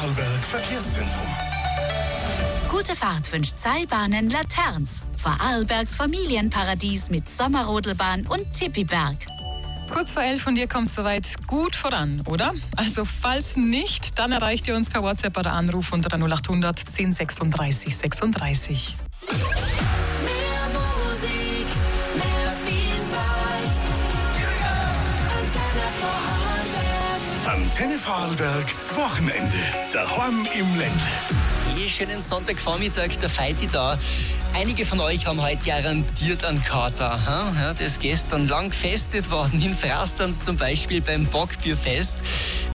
Vorarlberg Verkehrszentrum. Gute Fahrt wünscht Seilbahnen Laterns. Vorarlbergs Familienparadies mit Sommerrodelbahn und Tippiberg. Kurz vor 11 und ihr kommt soweit gut voran, oder? Also falls nicht, dann erreicht ihr uns per WhatsApp oder Anruf unter der 0800 10 36 36. Mehr Musik, mehr Vielfalt. Antenne Vorarlberg, Wochenende. Daheim im Ländle. Schönen Sonntagvormittag, der Feiti da. Einige von euch haben heute garantiert einen Kater. Ja, das ist gestern lang gefestet worden, in Frastanz zum Beispiel beim Bockbierfest.